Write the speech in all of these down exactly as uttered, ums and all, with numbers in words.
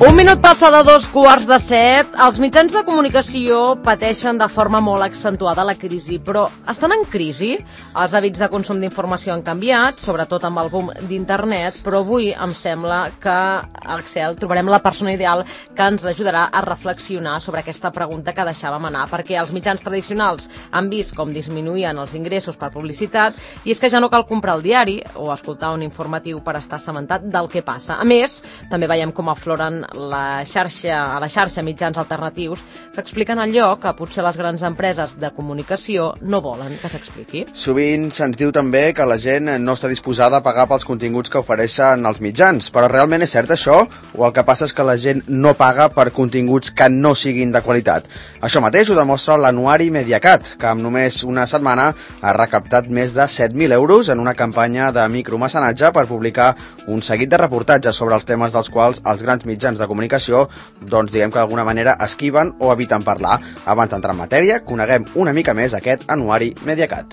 Un minut passa de dos quarts de set. Els mitjans de comunicació pateixen de forma molt accentuada la crisi, però estan en crisi? Els hàbits de consum d'informació han canviat, sobretot amb el boom d'internet, però avui em sembla que a Excel trobarem la persona ideal que ens ajudarà a reflexionar sobre aquesta pregunta que deixàvem anar, perquè els mitjans tradicionals han vist com disminuïen els ingressos per publicitat i és que ja no cal comprar el diari o escoltar un informatiu per estar assabentat del que passa. A més, també veiem com afloren la xarxa, a la xarxa mitjans alternatius que expliquen allò que potser les grans empreses de comunicació no volen que s'expliqui. Sovint se'ns diu també que la gent no està disposada a pagar pels continguts que ofereixen els mitjans, però realment és cert això? O el que passa és que la gent no paga per continguts que no siguin de qualitat? Això mateix ho demostra l'anuari Mediacat, que en només una setmana ha recaptat més de set mil euros en una campanya de micromecenatge per publicar un seguit de reportatges sobre els temes dels quals els grans mitjans de comunicació, doncs diguem que d'alguna manera esquiven o eviten parlar. Abans d'entrar en matèria, coneguem una mica més aquest anuari Mediacat.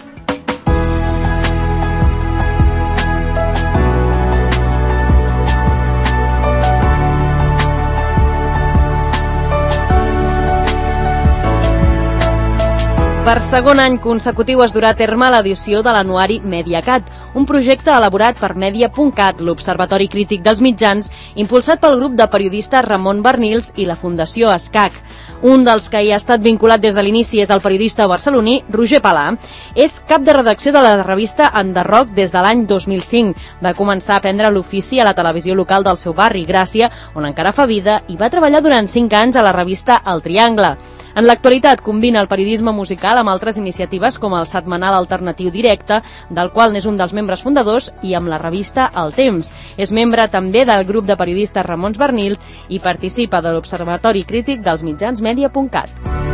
Per segon any consecutiu es durà a terme l'edició de l'anuari Mediacat, un projecte elaborat per Media punt cat, l'Observatori Crític dels Mitjans, impulsat pel grup de periodistes Ramon Bernils i la Fundació ESCAC. Un dels que hi ha estat vinculat des de l'inici és el periodista barceloní Roger Palà. És cap de redacció de la revista Enderroc des de l'any dos mil cinc. Va començar a aprendre l'ofici a la televisió local del seu barri, Gràcia, on encara fa vida, i va treballar durant cinc anys a la revista El Triangle. En l'actualitat combina el periodisme musical amb altres iniciatives com el setmanal alternatiu Directe, del qual n'és un dels membres fundadors, i amb la revista El Temps. És membre també del grup de periodistes Ramon Bernils i participa de l'Observatori Crític dels Mitjans Media punt cat.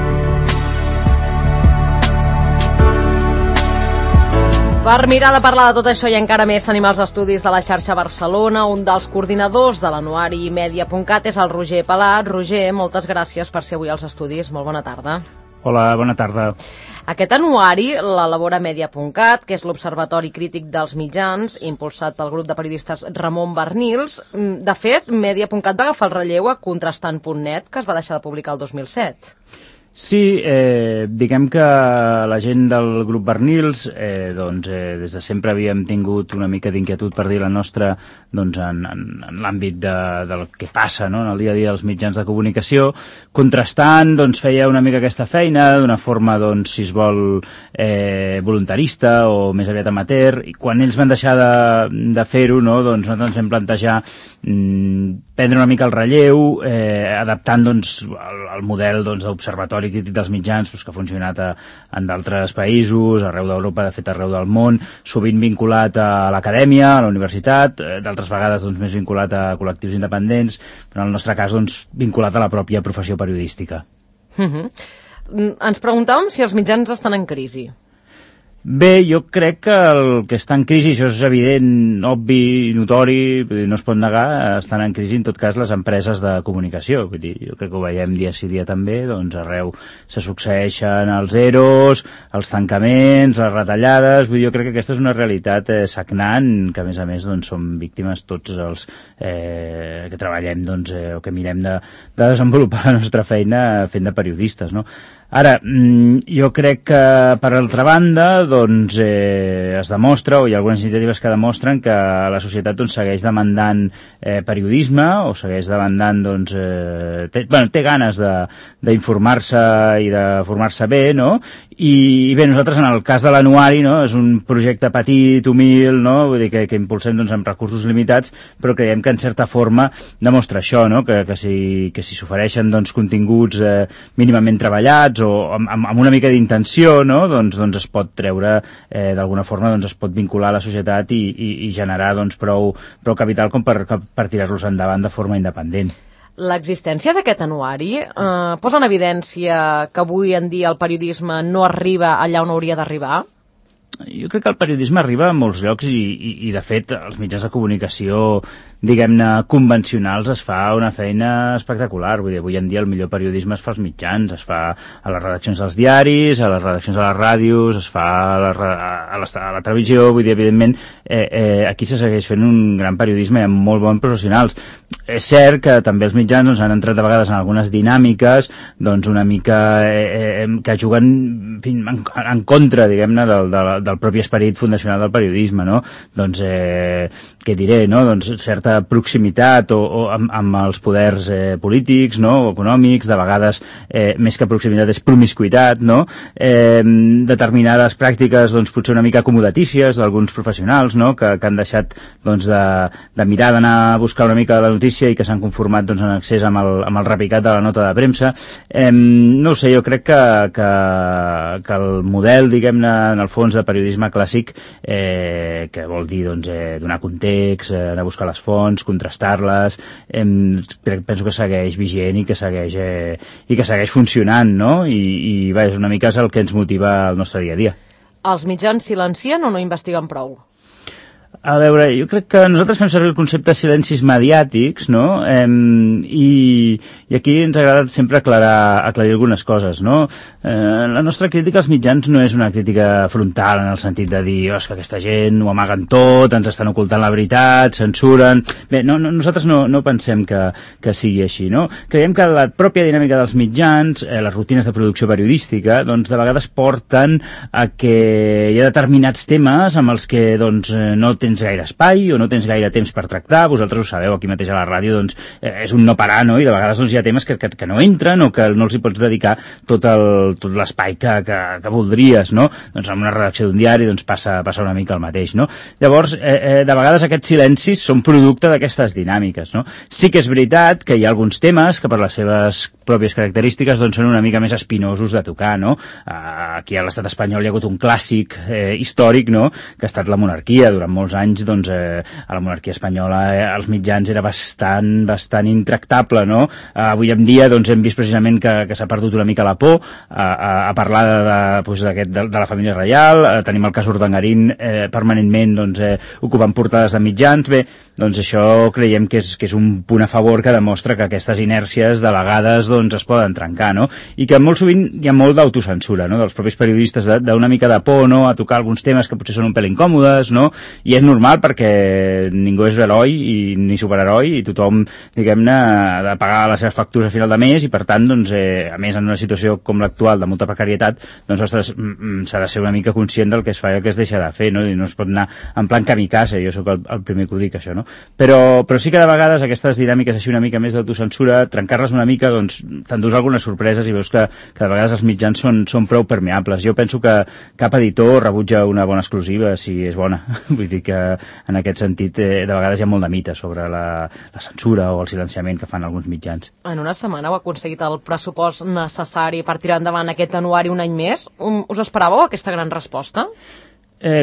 Per mirar de parlar de tot això i encara més tenim els estudis de la xarxa Barcelona. Un dels coordinadors de l'anuari Media punt cat és el Roger Palà. Roger, moltes gràcies per ser avui als estudis. Molt bona tarda. Hola, bona tarda. Aquest anuari l'elabora Media punt cat, que és l'Observatori Crític dels Mitjans, impulsat pel grup de periodistes Ramon Bernils. De fet, Media punt cat va agafar el relleu a Contrastant punt net, que es va deixar de publicar el dos mil set. Sí, eh, diguem que la gent del grup Bernils, eh, doncs, eh, des de sempre havíem tingut una mica d'inquietud per dir la nostra, doncs, en, en, en l'àmbit de, del que passa, no?, en el dia a dia dels mitjans de comunicació. Contrastant, doncs, feia una mica aquesta feina d'una forma, doncs, si es vol, eh, voluntarista o més aviat amateur, i quan ells van deixar de, de fer-ho, no?, doncs nosaltres ens vam plantejar mm, prendre una mica el relleu, eh, adaptant, doncs, el, el model, doncs, d'observatori crític dels mitjans, doncs, que ha funcionat a, en d'altres països, arreu d'Europa, de fet arreu del món, sovint vinculat a l'acadèmia, a la universitat, eh, d'altres vegades doncs, més vinculat a col·lectius independents, però en el nostre cas doncs, vinculat a la pròpia professió periodística. Uh-huh. Ens preguntàvem si els mitjans estan en crisi. Bé, jo crec que el que està en crisi, això és evident, obvi, notori, vull dir, no es pot negar, estan en crisi en tot cas les empreses de comunicació. Vull dir, jo crec que ho veiem dia sí dia també, doncs arreu se succeeixen els eros, els tancaments, les retallades. Vull dir, jo crec que aquesta és una realitat eh, sagnant, que a més a més doncs, som víctimes tots els eh, que treballem doncs, eh, o que mirem de, de desenvolupar la nostra feina fent de periodistes, no? Ara, jo crec que, per altra banda, doncs, eh, es demostra, o hi ha algunes iniciatives que demostren que la societat doncs, segueix demandant eh, periodisme, o segueix demandant, doncs, eh, té, bueno, té ganes d'informar-se i de formar-se bé, no? I bé, nosaltres en el cas de l'anuari, no, és un projecte petit, humil, no? Vull dir que, que impulsem doncs, amb recursos limitats, però creiem que en certa forma demostra això, no? que, que si que si s'ofereixen doncs, continguts eh, mínimament treballats o amb, amb una mica d'intenció, no? doncs, doncs es pot treure, eh, d'alguna forma doncs, es pot vincular a la societat i, i, i generar doncs, prou, prou capital com per, per tirar-los endavant de forma independent. L'existència d'aquest anuari eh, posa en evidència que avui en dia el periodisme no arriba allà on hauria d'arribar? Jo crec que el periodisme arriba a molts llocs i, i, i de fet, els mitjans de comunicació, diguem-ne, convencionals es fa una feina espectacular. Vull dir, avui en dia el millor periodisme es fa als mitjans, es fa a les redaccions dels diaris, a les redaccions de les ràdios, es fa a la, a la, a la televisió. Vull dir, evidentment, eh, eh, aquí se segueix fent un gran periodisme i amb molt bons professionals. és cert que també els mitjans doncs, han entrat a vegades en algunes dinàmiques doncs, una mica eh, que juguen en, fi, en, en contra, diguem-ne, del, del, del propi esperit fundacional del periodisme, no? Doncs, eh, què diré, no? Doncs certa proximitat o, o amb, amb els poders eh, polítics, no? O econòmics, de vegades eh, més que proximitat és promiscuitat, no? Eh, determinades pràctiques doncs, potser una mica acomodatícies d'alguns professionals, no? que, que han deixat doncs, de, de mirar d'anar a buscar una mica de la notícia i que s'han conformat doncs, en accés amb el, amb el repicat de la nota de premsa. Eh, no ho sé, jo crec que, que, que el model, diguem-ne, en el fons de periodisme clàssic, eh, que vol dir doncs, eh, donar context, eh, anar a buscar les fonts, contrastar-les, eh, penso que segueix vigent i que segueix, eh, i que segueix funcionant, no? I, i va, és una mica és el que ens motiva al nostre dia a dia. Els mitjans silencien o no investiguen prou? A veure, jo crec que nosaltres fem servir el concepte de silencis mediàtics, no? Eh, i, I aquí ens agrada sempre aclarar, aclarir algunes coses, no? Eh, la nostra crítica als mitjans no és una crítica frontal en el sentit de dir, oh, és que aquesta gent ho amaguen tot, ens estan ocultant la veritat, censuren... Bé, no, no, nosaltres no, no pensem que, que sigui així, no? Creiem que la pròpia dinàmica dels mitjans, eh, les rutines de producció periodística, doncs de vegades porten a que hi ha determinats temes amb els que doncs, no tens gaire espai o no tens gaire temps per tractar, vosaltres ho sabeu, aquí mateix a la ràdio doncs, eh, és un no parar, no? I de vegades doncs, hi ha temes que, que, que no entren o que no els hi pots dedicar tot el, tot l'espai que, que, que voldries, no? Doncs en una redacció d'un diari doncs, passa, passa una mica el mateix, no? Llavors, eh, eh, de vegades aquests silencis són producte d'aquestes dinàmiques, no? Sí que és veritat que hi ha alguns temes que per les seves pròpies característiques doncs, són una mica més espinosos de tocar, no? Eh, aquí a l'estat espanyol hi ha hagut un clàssic eh, històric, no? Que ha estat la monarquia durant molts anys, doncs, eh, a la monarquia espanyola eh, els mitjans era bastant, bastant intractable, no? Eh, avui en dia doncs, hem vist precisament que, que s'ha perdut una mica la por a, a, a parlar de, de, doncs, de, de, de la família reial, eh, tenim el cas Urdangarín eh, permanentment doncs, eh, ocupant portades de mitjans. Bé, doncs això creiem que és, que és un punt a favor que demostra que aquestes inèrcies de vegades doncs, es poden trencar, no? I que molt sovint hi ha molt d'autocensura, no? Dels propis periodistes, d'una mica de por, no? A tocar alguns temes que potser són un pèl incòmodes, no? I és normal perquè ningú és heroi i ni superheroi i tothom, diguem-ne, ha de pagar les seves factures a final de mes i per tant, doncs, eh, a més en una situació com l'actual de molta precarietat, doncs, ostres, s'ha de ser una mica conscient del que es fa i el que es deixa de fer, no? I no es pot anar en plan kamikaze, jo sóc el, el primer que ho dic, això, no? Però, però sí que de vegades aquestes dinàmiques així una mica més d'autocensura, trencar-les una mica, doncs, t'endús algunes sorpreses i veus que, que de vegades els mitjans són, són prou permeables. Jo penso que cap editor rebutja una bona exclusiva si és bona. Vull dir que en aquest sentit eh, de vegades hi ha molt de mite sobre la, la censura o el silenciament que fan alguns mitjans. En una setmana heu aconseguit el pressupost necessari per tirar endavant aquest anuari un any més. Us esperàveu aquesta gran resposta? Eh,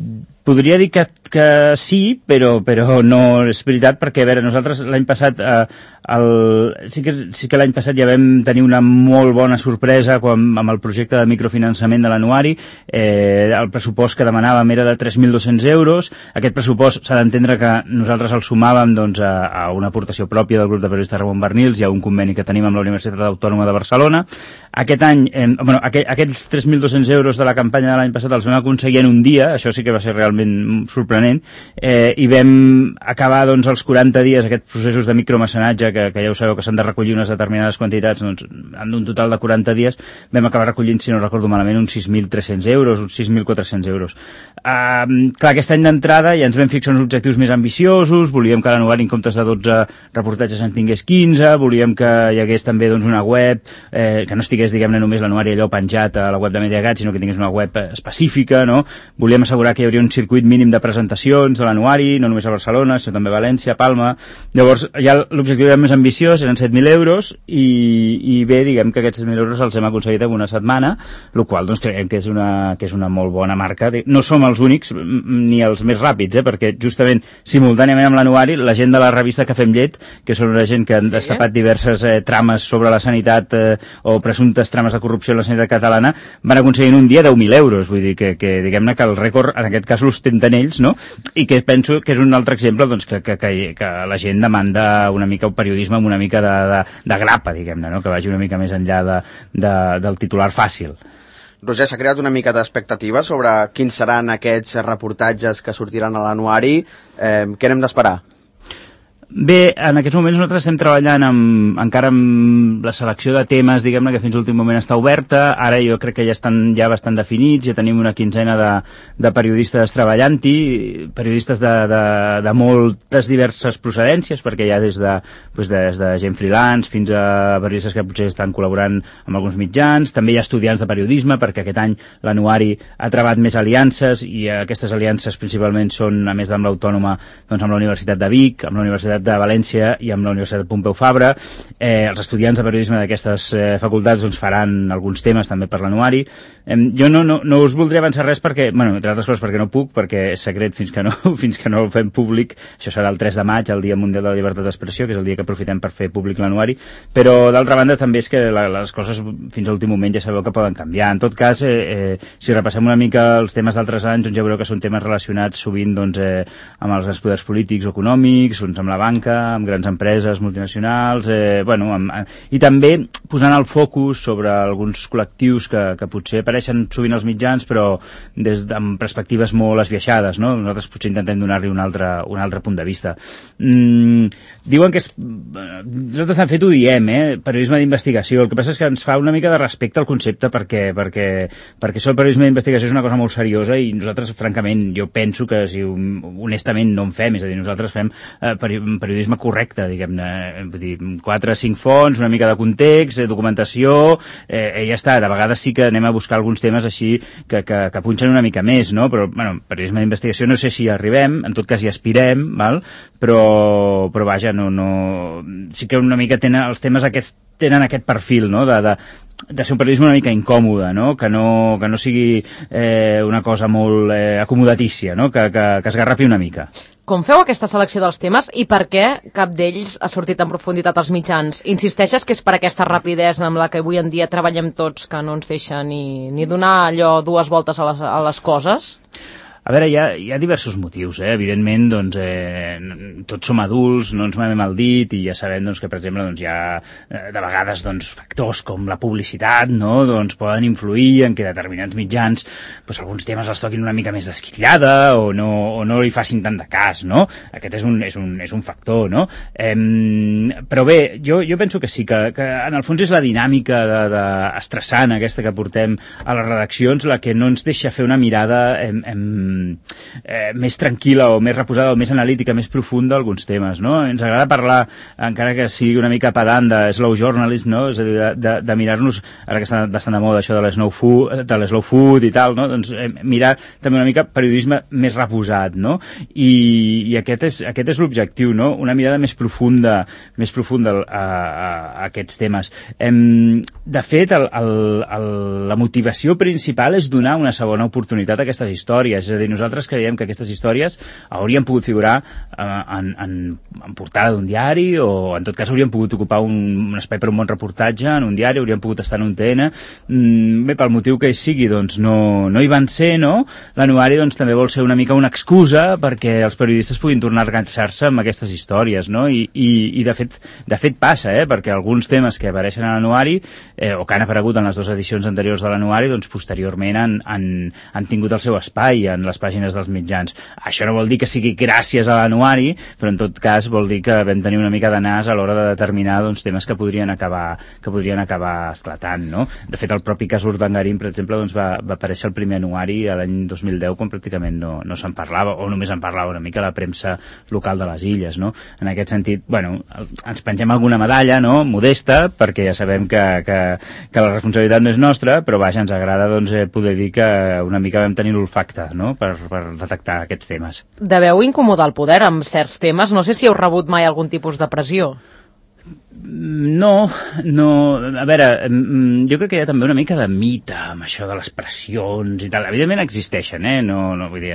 podria dir que, que sí, però, però no és veritat, perquè a veure, nosaltres l'any passat eh, el, sí que, sí que l'any passat ja vam tenir una molt bona sorpresa quan, amb el projecte de microfinançament de l'anuari. Eh, el pressupost que demanàvem era de tres mil dos-cents euros. Aquest pressupost s'ha d'entendre que nosaltres el sumàvem doncs, a, a una aportació pròpia del grup de periodistes Ramon Barnils i a un conveni que tenim amb la Universitat Autònoma de Barcelona. Aquest any, eh, bueno, aqu aquests tres mil dos-cents euros de la campanya de l'any passat els vam aconseguir en un dia, això sí que va ser realment sorprenent, eh, i vam acabar doncs, els quaranta dies, aquests processos de micromecenatge que, que ja ho sabeu que s'han de recollir unes determinades quantitats, doncs en un total de quaranta dies vam acabar recollint, si no recordo malament, uns sis mil tres-cents euros, uns sis mil quatre-cents euros. Uh, clar, aquest any d'entrada ja ens vam fixar uns objectius més ambiciosos, volíem que l'anuari en comptes de dotze reportatges en tingués quinze, volíem que hi hagués també doncs, una web, eh, que no estigués, diguem-ne, només l'anuari allò penjat a la web de Mediacat, sinó que tingués una web específica, no? Volíem assegurar que hi hauria un circuit mínim de presentacions de l'anuari, no només a Barcelona, sinó també a València, Palma. Llavors, ja l'objectiu era més ambiciós, eren set mil euros, i, i bé, diguem que aquests set mil euros els hem aconseguit en una setmana, el qual doncs, creiem que és, una, que és una molt bona marca. No som els únics ni els més ràpids, eh? Perquè justament simultàniament amb l'anuari, la gent de la revista Cafè amb Llet, que són una gent que han sí, destapat diverses eh, trames sobre la sanitat eh, o presumptes trames de corrupció en la sanitat catalana, van aconseguir en un dia deu mil euros. Vull dir que, que diguem-ne que el rècord en aquest cas l'ostenten ells, no? I que penso que és un altre exemple doncs, que, que, que, que la gent demanda una mica un periodisme amb una mica de, de, de grapa, diguem-ne, no? Que vagi una mica més enllà de, de, del titular fàcil. Roger, s'ha creat una mica d'expectativa sobre quins seran aquests reportatges que sortiran a l'anuari. Eh, què n'hem d'esperar? Bé, en aquests moments nosaltres estem treballant amb, encara amb la selecció de temes, diguem-ne, que fins a l'últim moment està oberta. Ara jo crec que ja estan ja bastant definits, ja tenim una quinzena de, de periodistes treballant-hi, periodistes de, de, de moltes diverses procedències, perquè hi ha des de, doncs des de gent freelance fins a periodistes que potser estan col·laborant amb alguns mitjans. També hi ha estudiants de periodisme, perquè aquest any l'Anuari ha treballat més aliances, i aquestes aliances principalment són, a més amb l'Autònoma, doncs amb la Universitat de Vic, amb la Universitat de València i amb la Universitat Pompeu Fabra. Eh, els estudiants de periodisme d'aquestes eh, facultats doncs, faran alguns temes també per l'Anuari. Eh, jo no, no, no us voldria avançar res perquè, bueno, entre altres coses perquè no puc, perquè és secret fins que no, fins que no ho fem públic. Això serà el tres de maig, el Dia Mundial de la Llibertat d'Expressió, que és el dia que aprofitem per fer públic l'Anuari, però d'altra banda també és que la, les coses fins a l'últim moment ja sabeu que poden canviar. En tot cas, eh, eh, si repassem una mica els temes d'altres anys, doncs ja veureu que són temes relacionats sovint doncs, eh, amb els grans poders polítics o econòmics, doncs amb la banca, amb grans empreses multinacionals, eh, bueno, amb, i també posant el focus sobre alguns col·lectius que, que potser apareixen sovint als mitjans, però des, amb perspectives molt esbiaixades, no? Nosaltres potser intentem donar-li un altre, un altre punt de vista. Mm, diuen que és... Nosaltres de fet ho diem, eh? Periodisme d'investigació. El que passa és que ens fa una mica de respecte al concepte perquè, perquè, perquè això el periodisme d'investigació és una cosa molt seriosa i nosaltres, francament, jo penso que si honestament no en fem, és a dir, nosaltres fem eh, periodisme correcte, diguem-ne, vull dir, quatre o cinc fonts, una mica de context, eh, documentació, eh, ja està. De vegades sí que anem a buscar alguns temes així que, que, que punxen una mica més, no? Però, bueno, periodisme d'investigació no sé si arribem, en tot cas hi aspirem, val? Però, però vaja, no, no... sí que una mica tenen, els temes aquests tenen aquest perfil, no?, de, de, de ser un periodisme una mica incòmode, no?, que no, que no sigui eh, una cosa molt eh, acomodatícia, no?, que, que, que es garrapi una mica. Com feu aquesta selecció dels temes i per què cap d'ells ha sortit en profunditat als mitjans? Insisteixes que és per aquesta rapidesa amb la que avui en dia treballem tots, que no ens deixa ni, ni donar allò dues voltes a les, a les coses? A veure, hi ha, hi ha diversos motius, eh? Evidentment, doncs, eh, tots som adults, no ens mamem el dit i ja sabem doncs, que, per exemple, doncs, hi ha eh, de vegades doncs, factors com la publicitat, no?, doncs, poden influir en que determinats mitjans doncs, alguns temes els toquin una mica més d'esquitllada o no, o no li facin tant de cas, no? Aquest és un, és un, és un factor, no? Eh, però bé, jo, jo penso que sí, que, que en el fons és la dinàmica de, de estressant aquesta que portem a les redaccions la que no ens deixa fer una mirada em, em, Eh, més tranquil·la o més reposada o més analítica, més profunda d'alguns temes, no? Ens agrada parlar, encara que sigui una mica pedant, de slow journalism, no? És a dir, de, de, de mirar-nos, ara que està bastant de moda això de l'slow food, de l'slow food i tal, no? Doncs eh, mirar també una mica periodisme més reposat, no? I, i aquest és, aquest és l'objectiu, no? Una mirada més profunda, més profunda a, a, a aquests temes. Em, de fet, el, el, el, la motivació principal és donar una segona oportunitat a aquestes històries, és a dir, nosaltres creiem que aquestes històries haurien pogut figurar eh, en, en, en portada d'un diari o en tot cas haurien pogut ocupar un, un espai per un bon reportatge en un diari, haurien pogut estar en un T N. Mm, bé, pel motiu que hi sigui, doncs no, no hi van ser, no? L'Anuari doncs, també vol ser una mica una excusa perquè els periodistes puguin tornar a enganxar-se amb aquestes històries, no? I, i, i de, fet, de fet passa, eh? Perquè alguns temes que apareixen a l'Anuari eh, o que han aparegut en les dues edicions anteriors de l'Anuari, doncs posteriorment han, han, han tingut el seu espai en les pàgines dels mitjans. Això no vol dir que sigui gràcies a l'Anuari, però en tot cas vol dir que vam tenir una mica de nas a l'hora de determinar doncs, temes que podrien acabar, que podrien acabar esclatant, no? De fet, el propi cas Urdangarín, per exemple, doncs, va, va aparèixer el primer Anuari l'any dos mil deu, quan pràcticament no, no se'n parlava, o només en parlava una mica la premsa local de les illes, no? En aquest sentit, bueno, ens pengem alguna medalla, no?, modesta, perquè ja sabem que, que, que la responsabilitat no és nostra, però vaja, ens agrada doncs, poder dir que una mica vam tenir l'olfacte, no?, per, per detectar aquests temes. Deveu incomodar el poder amb certs temes? No sé si heu rebut mai algun tipus de pressió. No, no, a veure, jo crec que hi ha també una mica de mite amb això de les pressions i tal. Evidentment existeixen, eh? No, no vull dir,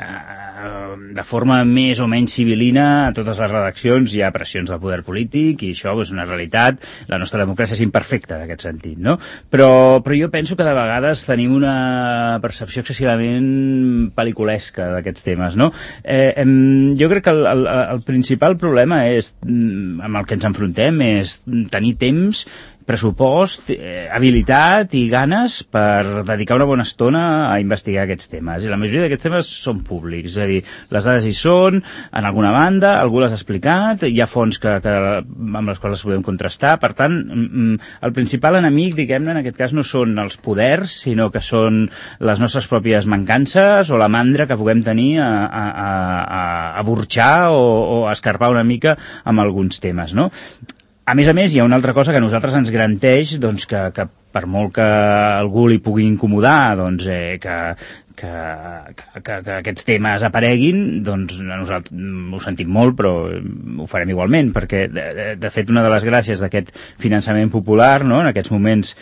de forma més o menys civilina a totes les redaccions hi ha pressions del poder polític i això és una realitat. La nostra democràcia és imperfecta en aquest sentit, no? Però, però jo penso que de vegades tenim una percepció excessivament pel·liculesca d'aquests temes, no? Eh, em, jo crec que el, el, el principal problema és, amb el que ens enfrontem és tenir temps pressupost, eh, habilitat i ganes per dedicar una bona estona a investigar aquests temes. I la majoria d'aquests temes són públics, és a dir, les dades hi són, en alguna banda, algú les ha explicat, hi ha fonts que, que, amb les quals les podem contrastar, per tant, el principal enemic, diguem-ne, en aquest cas no són els poders, sinó que són les nostres pròpies mancances o la mandra que puguem tenir a, a, a, a burxar o, o a escarpar una mica amb alguns temes, no? A més a més, hi ha una altra cosa que a nosaltres ens garanteix doncs, que, que per molt que algú li pugui incomodar, doncs, eh, que, que, que, que aquests temes apareguin, doncs nosaltres ho sentim molt, però ho farem igualment, perquè de, de, de fet una de les gràcies d'aquest finançament popular, no? En aquests moments,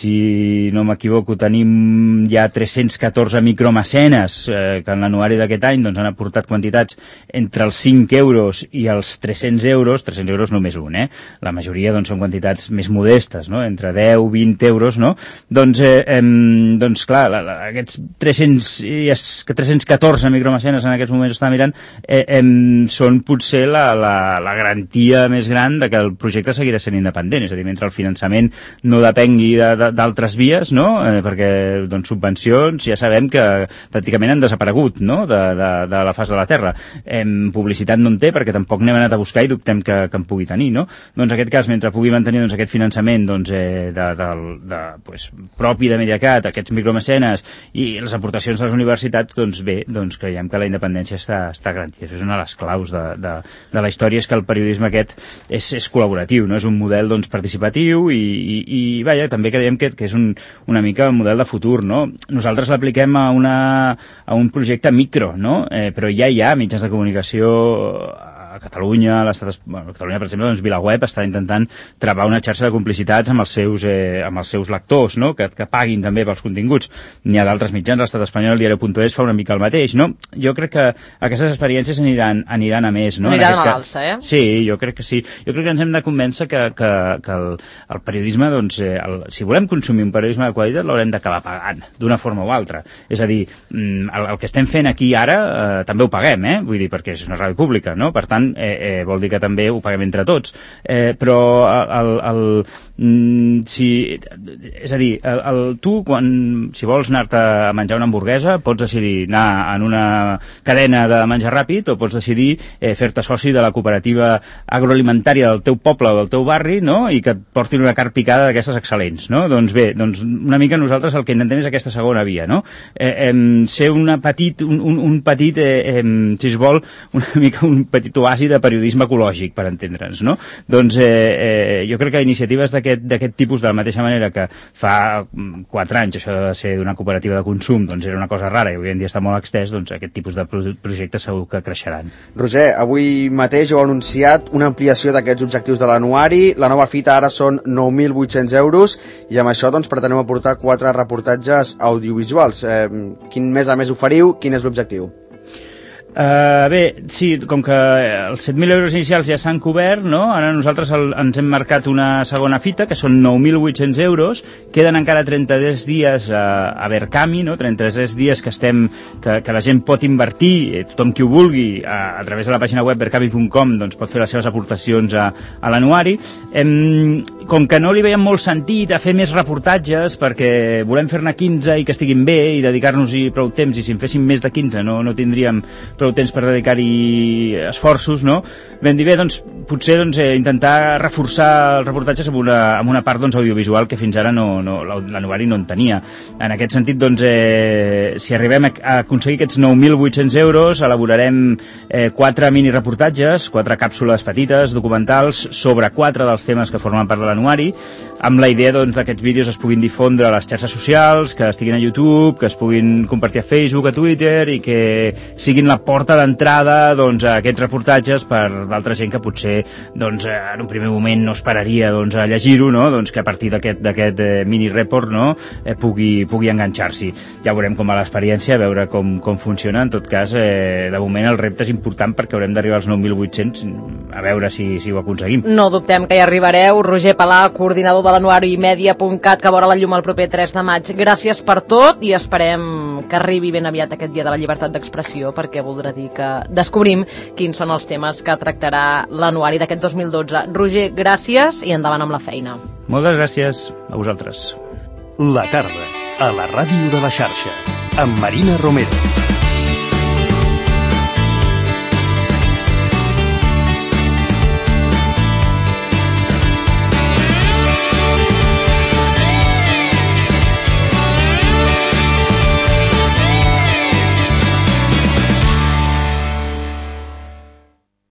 si no m'equivoco, tenim ja tres-cents catorze micromecenes eh, que en l'anuari d'aquest any doncs, han aportat quantitats entre els cinc euros i els tres-cents euros, tres-cents euros només un, eh? La majoria doncs, són quantitats més modestes, no? Entre deu i vint euros, no? Doncs, eh, eh, doncs clar, la, la, aquests tres-cents i és que tres-cents catorze micromecenes en aquests moments està mirant eh, eh, són potser la, la, la garantia més gran de que el projecte seguirà sent independent, és a dir, mentre el finançament no depengui d'altres vies, no? Eh, perquè doncs, subvencions ja sabem que pràcticament han desaparegut, no? de, de, de la faç de la Terra. Eh, publicitat no en té perquè tampoc n'hem anat a buscar i dubtem que, que en pugui tenir, no? Doncs en aquest cas, mentre pugui mantenir doncs, aquest finançament doncs, eh, de, de, de, pues, propi de Mediacat, aquests micromecenes i les aportacions de les universitats, doncs bé, doncs creiem que la independència està, està garantida. És una de les claus de, de, de la història, és que el periodisme aquest és, és col·laboratiu, no? És un model doncs, participatiu i, i, i vaja, també creiem que, que és un, una mica un model de futur, no? Nosaltres l'apliquem a, una, a un projecte micro, no? Eh, però ja hi ha mitjans de comunicació a Catalunya, a l'estat, bueno, a Catalunya, per exemple, doncs VilaWeb està intentant travar una xarxa de complicitats amb els seus, eh, amb els seus lectors, no? que, que paguin també pels continguts. N'hi ha d'altres mitjans, l'estat espanyol, el diari punt es fa una mica el mateix, no? Jo crec que aquestes experiències aniran, aniran a més, no? Aniran a l'alça, eh? Sí, jo crec que sí. Jo crec que ens hem de convèncer que, que, que el, el periodisme, doncs, eh, el, si volem consumir un periodisme de qualitat, l'haurem d'acabar pagant, d'una forma o altra. És a dir, el, el que estem fent aquí ara eh, també ho paguem, eh? Vull dir, perquè és una ràdio pública, no? Per tant, eh, eh, vol dir que també ho paguem entre tots. Eh, però el, el, el, si, és a dir, el, el, tu, quan, si vols anar-te a menjar una hamburguesa, pots decidir anar en una cadena de menjar ràpid o pots decidir eh, fer-te soci de la cooperativa agroalimentària del teu poble o del teu barri, no? I que et portin una carn picada d'aquestes excel·lents, no? Doncs bé, doncs una mica nosaltres el que intentem és aquesta segona via, no? Eh, eh, ser una petit, un, un, un petit, eh, eh, si es vol, una mica un petit oasi de periodisme ecològic, per entendre'ns, no? Doncs eh, eh, jo crec que iniciatives d'aquest tipus, de la mateixa manera que fa quatre anys això de ser d'una cooperativa de consum doncs era una cosa rara i avui en dia està molt extès, doncs aquest tipus de projectes segur que creixeran. Roger, avui mateix heu anunciat una ampliació d'aquests objectius de l'anuari, la nova fita ara són nou mil vuit-cents euros i amb això doncs pretenem aportar quatre reportatges audiovisuals. Eh, quin mes a més oferiu? Quin és l'objectiu? Uh, bé, sí, com que els set mil euros inicials ja s'han cobert, no? Ara nosaltres el, ens hem marcat una segona fita, que són nou mil vuit-cents euros, queden encara trenta-tres dies a, a Verkami, no? trenta-tres dies que estem, que, que la gent pot invertir, eh, tothom qui ho vulgui, a, a través de la pàgina web verkami punt com, doncs pot fer les seves aportacions a, a l'anuari. Em, com que no li veiem molt sentit a fer més reportatges, perquè volem fer-ne quinze i que estiguin bé i dedicar-nos-hi prou temps, i si en féssim més de quinze no, no tindríem prou temps per dedicar-hi esforços, no? Vam dir, bé, doncs, potser doncs, eh, intentar reforçar els reportatges amb una, amb una part doncs, audiovisual que fins ara no, no, l'anuari no en tenia. En aquest sentit, doncs, eh, si arribem a, a aconseguir aquests nou mil vuit-cents euros, elaborarem eh, quatre mini-reportatges, quatre càpsules petites, documentals, sobre quatre dels temes que formen part de l'anuari, amb la idea doncs, que aquests vídeos es puguin difondre a les xarxes socials, que estiguin a YouTube, que es puguin compartir a Facebook, a Twitter, i que siguin la porta d'entrada doncs, a aquests reportatges per d'altra gent que potser doncs, en un primer moment no esperaria doncs, a llegir-ho, no? Doncs que a partir d'aquest eh, mini-report no? eh, pugui, pugui enganxar-s'hi. Ja veurem com va l'experiència, a veure com, com funciona. En tot cas, eh, de moment el repte és important perquè haurem d'arribar als nou mil vuit-cents, a veure si, si ho aconseguim. No dubtem que hi arribareu. Roger Palà, coordinador de l'anuari media punt cat, que veurà la llum el proper tres de maig. Gràcies per tot i esperem que arribi ben aviat aquest dia de la llibertat d'expressió, perquè voldrà dir que descobrim quins són els temes que tractarà l'anuari d'aquest dos mil dotze. Roger, gràcies i endavant amb la feina. Moltes gràcies a vosaltres. La tarda, a la ràdio de la xarxa, amb Marina Romero.